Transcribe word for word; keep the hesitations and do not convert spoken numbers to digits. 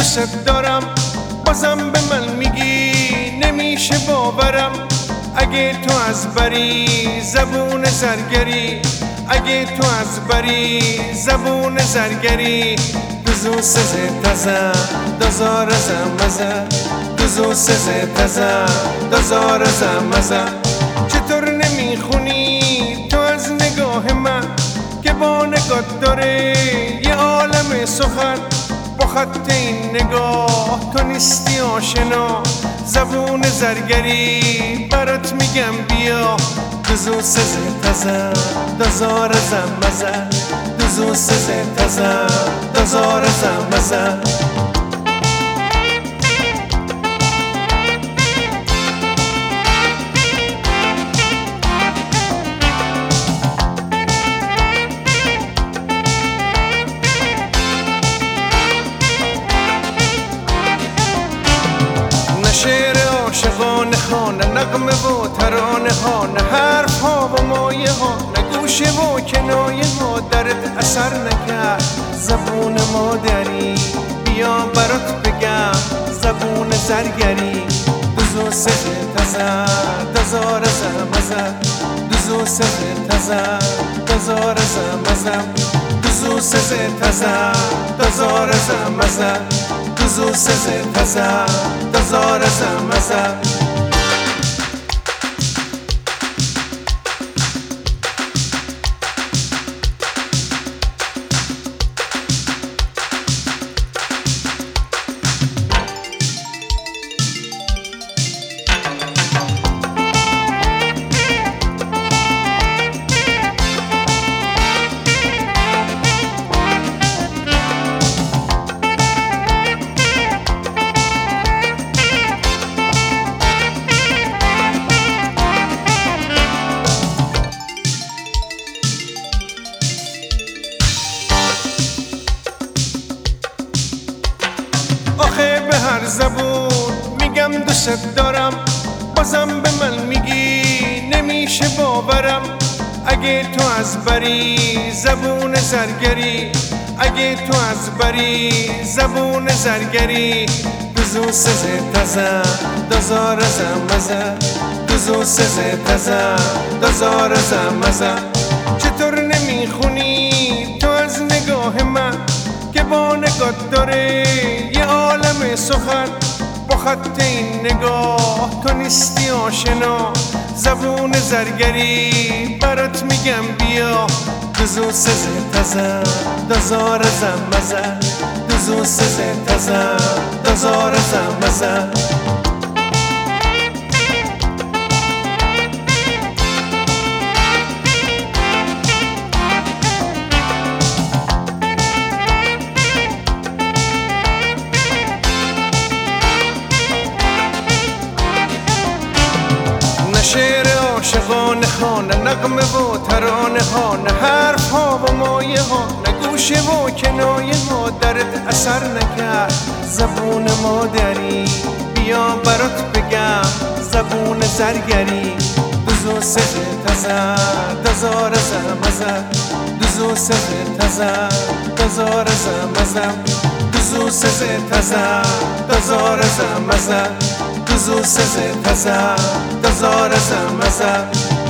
دوست دارم، بازم به من میگی نمیشه باورم. اگه تو از بری زبون زرگری، اگه تو از بری زبون زرگری، دوزو سزه تزه دازار زمزه، دوزو سزه تزه دازار زمزه. چطور نمیخونی تو از نگاه من که با نگات داره یه عالم سخن؟ با خط این نگاه تو نیستی آشنا، زبون زرگری برات میگم بیا. دوزو سزه تزه دازار زمزه، دوزو سزه تزه دازار زمزه. شعر عاشقانه ها، نه نغمه و ترانه ها، نه حرف ها و مایه ها، نه گوشه و کنایه ها درت اثر نکرد. زبون مادری بیا برات بگم، زبون زرگری. دوزو سزه تزه دازار زمزه، دوزو سزه تزه دازار زمزه، دوزو سزه تزه دازار زمزه، دوزو سزه تزه دازار زمزه. آخه به هر زبون میگم دوست دارم، بازم به من میگی نمیشه باورم. اگه تو از بری زبون زرگری، اگه تو از بری زبون زرگری، دوزو سزه تزه دازار زمزه، دوزو سزه تزه دازار زمزه. چطور نمیخونی تو از نگاه من که با نگات داره یه عالم سخن؟ با خط این نگاه تو نیستی آشنا، زبون زرگری برات میگم بیا. دوزو سزه تزه دازار زمزه، دوزو سزه تزه دازار زمزه. شعر عاشقانه ها، نه نغمه و ترانه ها، نه حرف ها و مایه ها، نه گوشه و کنایه ها درت اثر نکرد. زبون مادری بیا برات بگم، زبون زرگری. دوزو سزه تزه دازار زمزه، دوزو سزه تزه دازار زمزه، دوزو سزه تزه دازار زمزه، دوزو سزه تزه دازار زمزه.